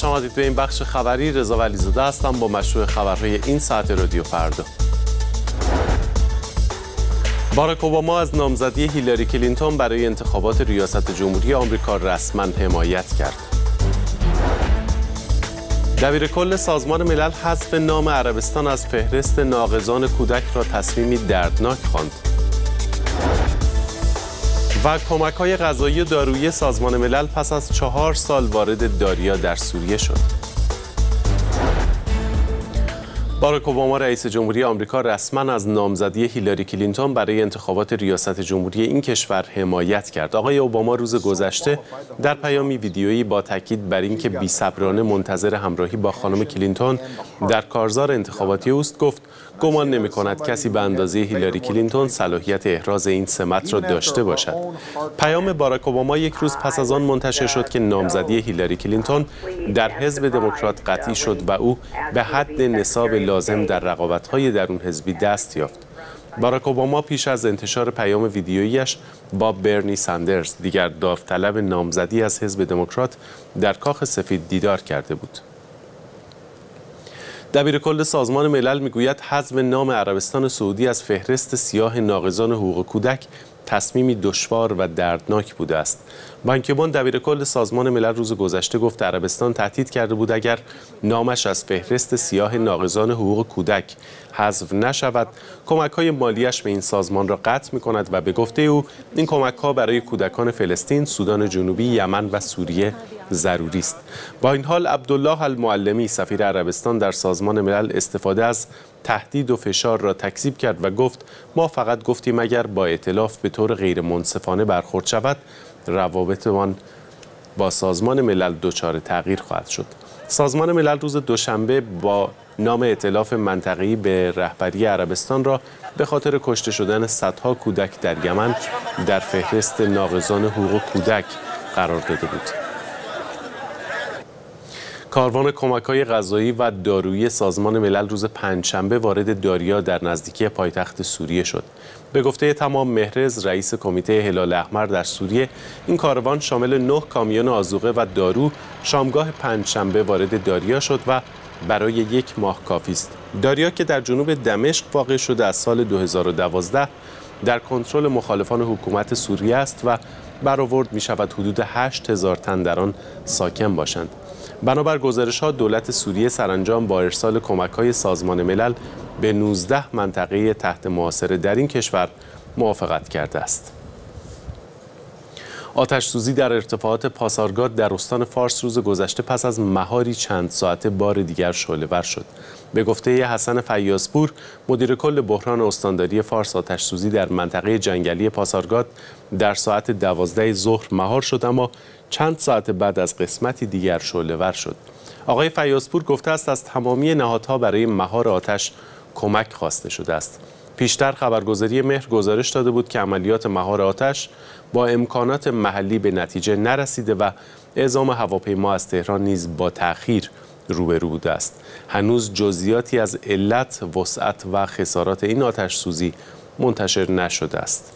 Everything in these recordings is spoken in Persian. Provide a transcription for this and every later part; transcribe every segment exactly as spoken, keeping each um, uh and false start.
خوش آمدید به این بخش خبری. رضا ولیزاده هستم با مشروع خبرهای این ساعت رادیو فردا. باراک اوباما از نامزدی هیلاری کلینتون برای انتخابات ریاست جمهوری آمریکا رسما حمایت کرد. دبیرکل سازمان ملل حذف نام عربستان از فهرست ناقضان کودک را تصمیمی دردناک خواند. و کمک‌های غذایی و دارویی سازمان ملل پس از چهار سال وارد داریا در سوریه شد. باراک اوباما رئیس جمهوری آمریکا رسما از نامزدی هیلاری کلینتون برای انتخابات ریاست جمهوری این کشور حمایت کرد. آقای اوباما روز گذشته در پیامی ویدیویی با تاکید بر اینکه بی‌صبرانه منتظر همراهی با خانم کلینتون در کارزار انتخاباتی اوست گفت گمان نمی‌کند کسی به اندازه هیلاری کلینتون صلاحیت احراز این سمت را داشته باشد. پیام باراک اوباما یک روز پس از آن منتشر شد که نامزدی هیلاری کلینتون در حزب دموکرات قطعی شد و او به حد نصاب لازم در رقابت‌های درون حزبی دست یافت. باراک اوباما پیش از انتشار پیام ویدیویی‌اش با برنی ساندرز، دیگر داوطلب نامزدی از حزب دموکرات، در کاخ سفید دیدار کرده بود. دبیرکل سازمان ملل میگوید حذف نام عربستان سعودی از فهرست سیاه ناقضان حقوق کودک تصمیمی دشوار و دردناک بوده است. بان کی مون دبیرکل سازمان ملل روز گذشته گفت عربستان تهدید کرده بود اگر نامش از فهرست سیاه ناقضان حقوق کودک حذف نشود، کمک‌های مالیش به این سازمان را قطع می‌کند و به گفته او این کمک‌ها برای کودکان فلسطین، سودان جنوبی، یمن و سوریه ضروری است. با این حال عبدالله المعلمی سفیر عربستان در سازمان ملل استفاده از تهدید و فشار را تکذیب کرد و گفت ما فقط گفتیم اگر با ائتلاف به طور غیر منصفانه برخورد شود روابطمان با سازمان ملل دچار تغییر خواهد شد. سازمان ملل روز دوشنبه با نام ائتلاف منطقه‌ای به رهبری عربستان را به خاطر کشته شدن صدها کودک در یمن در فهرست ناقضان حقوق کودک قرار داده بود. کاروان کمک‌های غذایی و دارویی سازمان ملل روز پنجشنبه وارد داریا در نزدیکی پایتخت سوریه شد. به گفته تمام مهرز، رئیس کمیته هلال احمر در سوریه، این کاروان شامل نه کامیون آذوقه و دارو شامگاه پنجشنبه وارد داریا شد و برای یک ماه کافی است. داریا که در جنوب دمشق واقع شده از سال دو هزار و دوازده در کنترل مخالفان حکومت سوریه است و برآورد می شود حدود هشت هزار تن در آن ساکن باشند. بنابر گزارش‌ها دولت سوریه سرانجام با ارسال کمک‌های سازمان ملل به نوزده منطقه تحت محاصره در این کشور موافقت کرده است. آتش‌سوزی در ارتفاعات پاسارگاد در استان فارس روز گذشته پس از مهاری چند ساعته بار دیگر شعله‌ور شد. به گفته حسن فیاض‌پور، مدیر کل بحران استانداری فارس، آتش‌سوزی در منطقه جنگلی پاسارگاد در ساعت دوازده ظهر مهار شد اما چند ساعت بعد از قسمتی دیگر شعله‌ور شد. آقای فیاض‌پور گفته است از تمامی نهادها برای مهار آتش کمک خواسته شده است. پیشتر خبرگزاری مهر گزارش داده بود که عملیات مهار آتش با امکانات محلی به نتیجه نرسیده و اعزام هواپیما از تهران نیز با تأخیر روبرو بوده است. هنوز جزئیاتی از علت، وسعت و خسارات این آتش سوزی منتشر نشده است.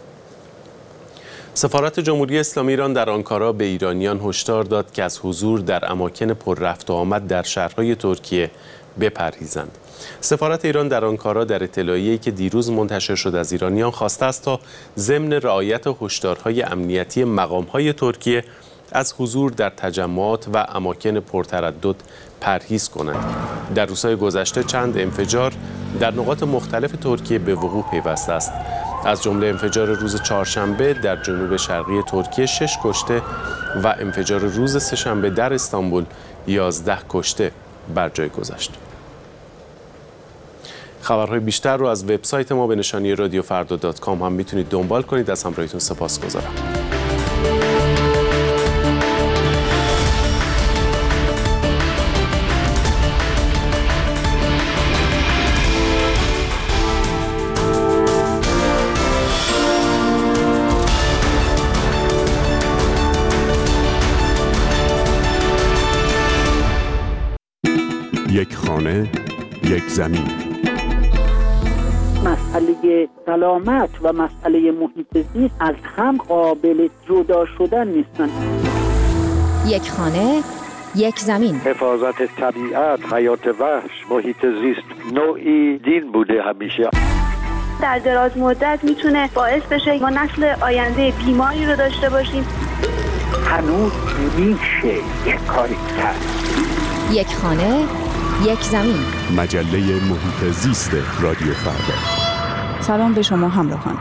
سفارت جمهوری اسلامی ایران در آنکارا به ایرانیان هشدار داد که از حضور در اماکن پر رفت و آمد در شهرهای ترکیه بپرهیزند. سفارت ایران در آنکارا در اطلاعیه‌ای که دیروز منتشر شد از ایرانیان خواسته است تا ضمن رعایت هشدارهای امنیتی مقام‌های ترکیه از حضور در تجمعات و اماکن پرتردد پرهیز کنند. در روزهای گذشته چند انفجار در نقاط مختلف ترکیه به وقوع پیوسته است. از جمله انفجار روز چهارشنبه در جنوب شرقی ترکیه شش کشته و انفجار روز سه‌شنبه در استانبول یازده کشته بر جای گذشت. خبرهای بیشتر رو از وبسایت ما به نشانی رادیو فردا دات کام هم میتونید دنبال کنید. از همراهیتون سپاسگزارم. یک خانه، یک زمین. مسئله سلامت و مسئله محیط زیست از هم قابل جدا شدن نیستن. یک خانه، یک زمین. حفاظت طبیعت، حیات وحش، محیط زیست نوعی دین بوده همیشه. در دراز مدت میتونه باعث بشه ما نسل آینده بیماری رو داشته باشیم. هنوز میشه یک کاری کرد. یک خانه، یک زمین. مجله محیط زیست رادیو فردا. سلام به شما همراهان.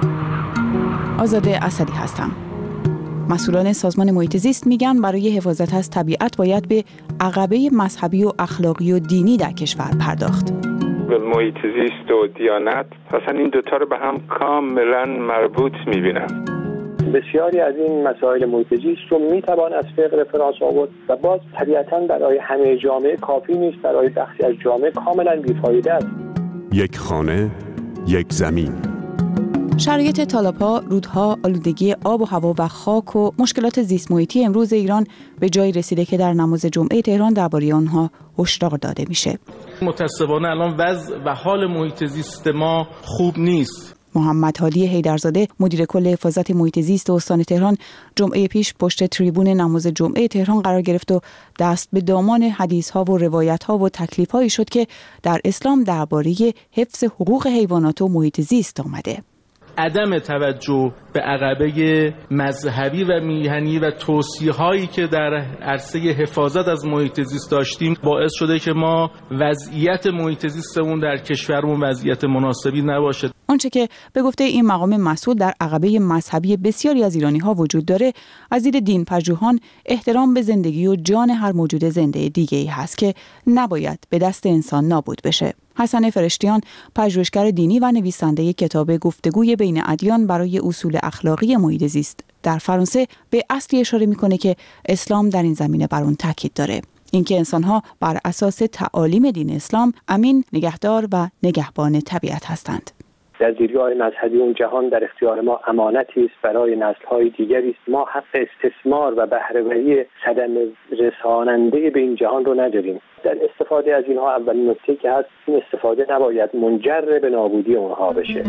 آزاده اسدی هستم. مسئولان سازمان محیط زیست میگن برای حفاظت از طبیعت باید به عقبه مذهبی و اخلاقی و دینی در کشور پرداخت. محیط زیست و دیانت اصلا این دوتا رو به هم کاملا مربوط میبینم. بسیاری از این مسائل محیط زیست رو میتوان از فقه رفرانس آورد و باز طبیعتاً برای همه جامعه کافی نیست، برای بخشی از جامعه کاملا بیفایده است. یک خانه، یک زمین. شرایط تالاب‌ها، رودها، آلودگی آب و هوا و خاک و مشکلات زیست محیطی امروز ایران به جایی رسیده که در نماز جمعه تهران درباره آنها هشدار داده میشه. متأسفانه الان وضع و حال محیط زیست ما خوب نیست. محمد هادی حیدرزاده مدیر کل حفاظت محیط زیست استان تهران جمعه پیش پشت تریبون نماز جمعه تهران قرار گرفت و دست به دامان حدیث‌ها و روایت‌ها و تکلیف‌هایی شد که در اسلام درباره حفظ حقوق حیوانات و محیط زیست آمده. عدم توجه به عقبه مذهبی و میهنی و توصیه‌هایی که در عرصه حفاظت از محیط زیست داشتیم باعث شده که ما وضعیت محیط زیستمون در کشورمون وضعیت مناسبی نباشه. آنچه که به گفته این مقام مسئول در عقبه مذهبی بسیاری از ایرانی‌ها وجود داره، از دید دین پژوهان احترام به زندگی و جان هر موجود زنده دیگه‌ای هست که نباید به دست انسان نابود بشه. حسن فرشتیان پژوهشگر دینی و نویسنده کتاب گفتگوی بین ادیان برای اصول اخلاقی محیط زیست در فرانسه به اصلی اشاره میکنه که اسلام در این زمینه بر اون تاکید داره، اینکه انسان‌ها بر اساس تعالیم دین اسلام امین، نگهدار و نگهبان طبیعت هستند. در دیدگاه مذهبی اون جهان در اختیار ما امانتی است برای نسل‌های دیگری است. ما حق استثمار و بهره‌وری صدمه رساننده به این جهان رو نداریم. در استفاده از اینها اولین نکته که هست این استفاده نباید منجر به نابودی اونها بشه.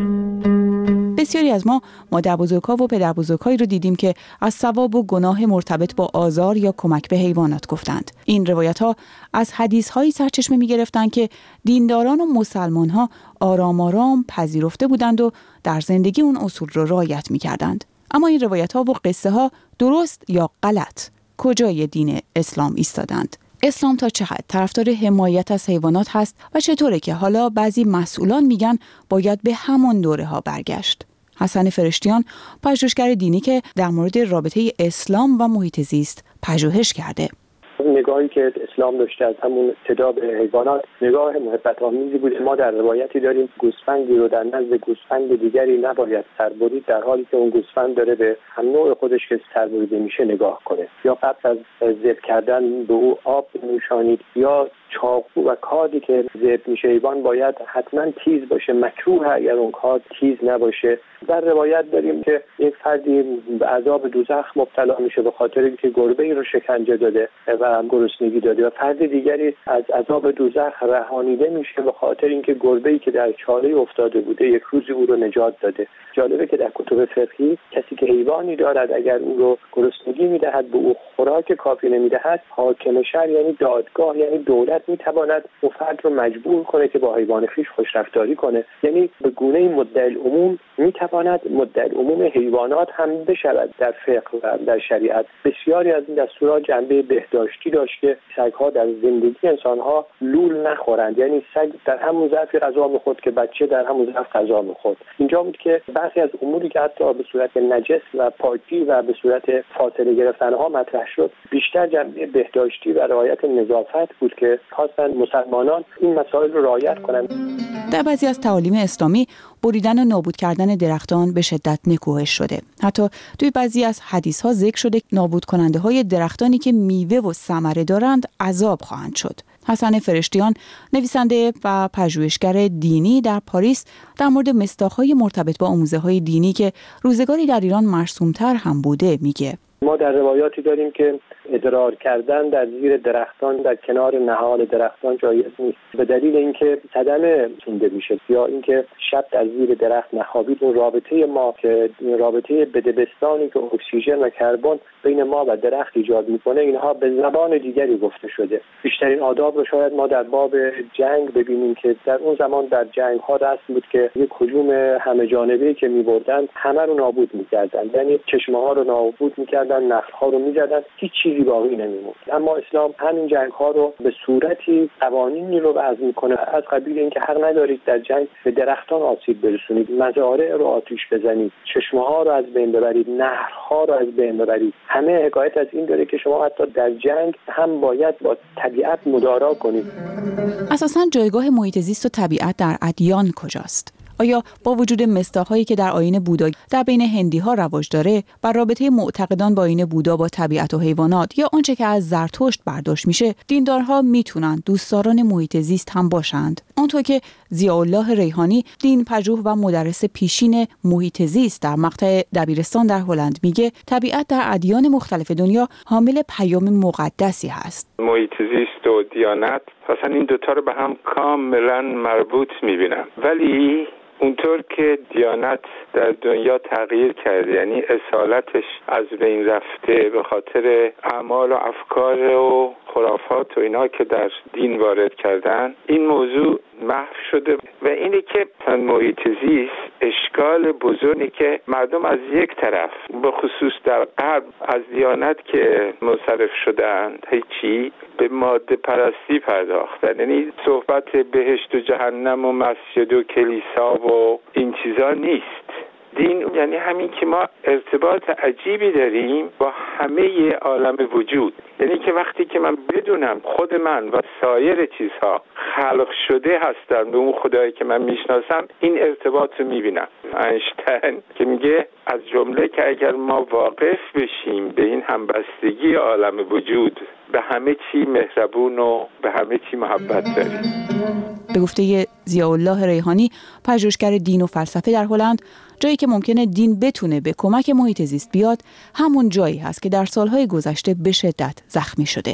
بسیاری از ما مادربزرگ‌ها و پدربزرگ‌هایی رو دیدیم که از ثواب و گناه مرتبط با آزار یا کمک به حیوانات گفتند. این روایت‌ها از حدیث‌هایی سرچشمه می‌گرفتند که دینداران و مسلمان‌ها آرام آرام پذیرفته بودند و در زندگی اون اصول رو رعایت می‌کردند. اما این روایت‌ها و قصه‌ها درست یا غلط کجای دین اسلام ایستادند؟ اسلام تا چه حد طرفدار حمایت از حیوانات هست و چطوره که حالا بعضی مسئولان میگن باید به همون دوره ها برگشت؟ حسن فرشتیان پژوهشگر دینی که در مورد رابطه اسلام و محیط زیست پژوهش کرده. نگاهی که اسلام داشته از همون ابتدا به حیوانات نگاه محبت آمیزی بوده. ما در روایتی داریم گوسفندی رو در نزد گوسفند دیگری نباید سر برید، در حالی که اون گوسفند داره به هم نوع خودش که سر بریده میشه نگاه کنه. یا قبل از ذبح کردن به او آب نوشانید، یا چاقو و کادی که ذبح میشه حیوان باید حتما تیز باشه، مکروه اگر اون کاد تیز نباشه. در روایت داریم که یک فردی به عذاب دوزخ مبتلا میشه به خاطر اینکه گربه‌ای رو شکنجه داده و گرسنگی داده، و فرد دیگری از عذاب دوزخ رهانیده میشه به خاطر اینکه گربه‌ای که در چاله افتاده بوده یک روزی او رو نجات داده. جالبه که در کتب فقهی کسی که حیوانی دارد اگر او رو گرسنگی میدهد به او خوراک کافی نمیدهد، حاکم شهر یعنی دادگاه یعنی دولت میتواند اون فرد رو مجبور کنه که با حیوان خویش خوش رفتاری کنه. یعنی به گونه مدعی العموم میتواند مدعی العموم حیوانات هم بشود. در فقه و در شریعت بسیاری از این دستورات جنبه بهداشتی داشت که سگ‌ها در زندگی انسان‌ها لول نخورند، یعنی سگ در همون ظرفی غذا می‌خورد که بچه در همون ظرف غذا می‌خورد. اینجا بود که برخی از اموری که حتی به صورت نجس و پاکی و به صورت فاصله گرفتن‌ها مطرح شد بیشتر جنبه بهداشتی و رعایت نظافت بود که خواستن مسلمانان این مسائل رو رعایت کنند. در بعضی از تعالیم اسلامی بریدن و نابود کردن درختان به شدت نکوهش شده. حتی توی بعضی از حدیث‌ها ذکر شده نابود کننده های درختانی که میوه و ثمره دارند عذاب خواهند شد. حسن فرشتیان نویسنده و پژوهشگر دینی در پاریس در مورد مصداق‌های مرتبط با آموزه‌های دینی که روزگاری در ایران مرسوم‌تر هم بوده میگه. ما در روایاتی داریم که ادرار کردن در زیر درختان در کنار نهال درختان جایز نیست، به دلیل اینکه صدمه سونده میشه یا اینکه شب در زیر درخت نخوابید. اون رابطه ما که رابطه بدبستانی که اکسیژن و کربن بین ما و درخت ایجاد میکنه، اینها به زبان دیگری گفته شده. بیشترین آداب رو شاید ما در باب جنگ ببینیم که در اون زمان در جنگ ها رسم بود که یک هجوم همه جانبه‌ای که می‌بردن همه رو نابود می‌کردن، یعنی چشمه ها رو نابود می‌کردن، نخل ها رو می‌زدن، هیچ چیزی باقی نمی‌موند. اما اسلام همین جنگ ها رو به صورتی قوانینی رو وضع می‌کنه از قبیل اینکه حق ندارید در جنگ به درختان آسیب برسونید، مزارع رو آتش بزنید، چشمه ها رو از بین ببرید، نهرها رو از بین ببرید. همه حکایت از این داره که شما حتی در جنگ هم باید با طبیعت مدارا کنید. اساساً جایگاه محیط زیست و طبیعت در ادیان کجاست؟ آیا با وجود مصداق‌هایی که در آیین بودا در بین هندی‌ها رواج داره و رابطه معتقدان با آیین بودا با طبیعت و حیوانات یا آنچه که از زرتشت برداشت میشه، دیندارها میتونن دوستداران محیط زیست هم باشند؟ اونطور که ضیاءالله ریحانی، دین پژوه و مدرس پیشین محیط زیست در مقطع دبیرستان در هلند میگه، طبیعت در ادیان مختلف دنیا حامل پیام مقدسی هست. محیط زیست و دیانت اصلا این دوتا رو به هم کاملا مربوط میبینم، ولی اونطور که دیانت در دنیا تغییر کرده، یعنی اصالتش از بین رفته به خاطر اعمال و افکار و خرافات و اینا که در دین وارد کردن، این موضوع محو شده. و اینه که محیط زیست اشکال بزرگی که مردم از یک طرف به خصوص در غرب از دیانت که منصرف شدن هیچی به ماده پرستی پرداختن، یعنی صحبت بهشت و جهنم و مسجد و کلیسا و این چیزا نیست. دین یعنی همین که ما ارتباط عجیبی داریم با همه عالم وجود، یعنی که وقتی که من بدونم خود من و سایر چیزها خلق شده هستن به اون خدایی که من میشناسم، این ارتباط رو میبینم. اینشتین که میگه از جمله که اگر ما واقف بشیم به این همبستگی عالم وجود، به همه چی مهربون و به همه چی محبت داریم. به گفته ضیاءالله ریحانی، پژوهشگر دین و فلسفه در هلند، جایی که ممکنه دین بتونه به کمک محیط زیست بیاد، همون جایی هست که در سالهای گذشته به شدت زخمی شده.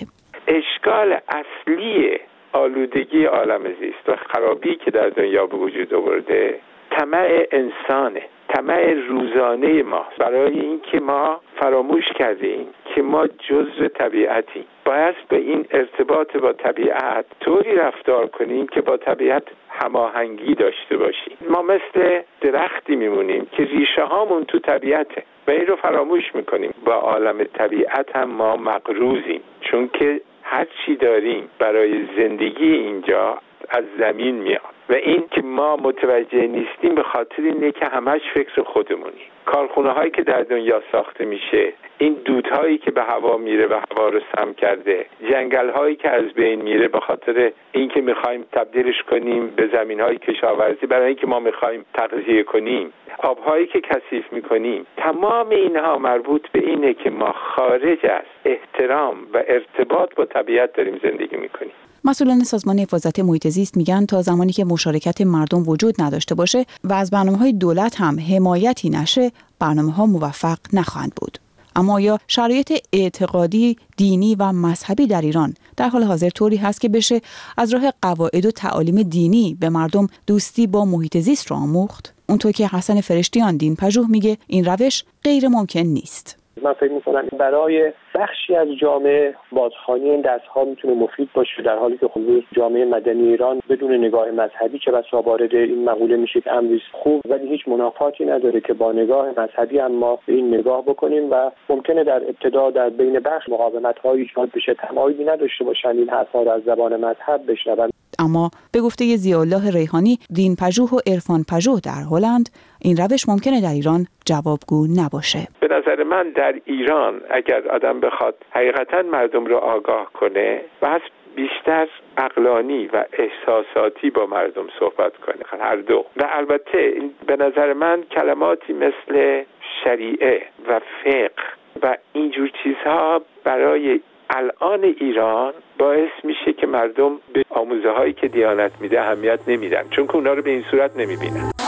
اشکال اصلی آلودگی عالم زیست و خرابی که در دنیا به وجود آورده، طمع انسانه، طمع روزانه ما، برای اینکه ما فراموش کردیم که ما جزء طبیعتیم. باید به این ارتباط با طبیعت طوری رفتار کنیم که با طبیعت هماهنگی داشته باشیم. ما مثل درختی میمونیم که ریشه هامون تو طبیعته و این رو فراموش میکنیم. با عالم طبیعت هم ما مقروضیم، چون که هر چی داریم برای زندگی اینجا از زمین میاد و این که ما متوجه نیستیم به خاطر اینه که همش فکر خودمونی. کارخونه هایی که در دنیا ساخته میشه، این دودهایی که به هوا میره و هوا رو سم کرده، جنگل هایی که از بین میره به خاطر اینکه میخوایم تبدیلش کنیم به زمین های کشاورزی برای اینکه ما میخوایم تغذیه کنیم، آبهایی که کثیف میکنیم، تمام اینها مربوط به اینه که ما خارج از احترام و ارتباط با طبیعت داریم زندگی میکنیم. مسئولان سازمان حفاظت محیط زیست میگن تا زمانی که مشارکت مردم وجود نداشته باشه و از برنامه‌های دولت هم حمایتی نشه، برنامه‌ها موفق نخواهند بود. اما آیا شرایط اعتقادی، دینی و مذهبی در ایران در حال حاضر طوری هست که بشه از راه قواعد و تعالیم دینی به مردم دوستی با محیط زیست را آموخت؟ اونطور که حسن فرشتیان، دین پژوه، میگه این روش غیر ممکن نیست. من فکر می‌کنم برای بخشی از جامعه بازخوانی این دست‌ها میتونه مفید باشه، در حالی که خب جامعه مدنی ایران بدون نگاه مذهبی چه بسا وارد این مقوله میشه که امری خوب ولی هیچ منافاتی نداره که با نگاه مذهبی هم ما به این نگاه بکنیم و ممکنه در ابتدا در بین بخش مقاومت‌هایی ایجاد بشه، تمایلی نداشته باشن این حرفا رو از زبان مذهب بشنون. اما به گفته ضیاءالله ریحانی، دین پژوه و عرفان پژوه در هلند، این روش ممکنه در ایران جوابگو نباشه. به نظر من در ایران اگر آدم بخواد حقیقتا مردم رو آگاه کنه و بیشتر عقلانی و احساساتی با مردم صحبت کنه، هر دو. و البته به نظر من کلماتی مثل شریعه و فقه و اینجور چیزها برای الان ایران باعث میشه که مردم به آموزه هایی که دیانت میده اهمیت نمیدن، چون که اونا رو به این صورت نمیبینن.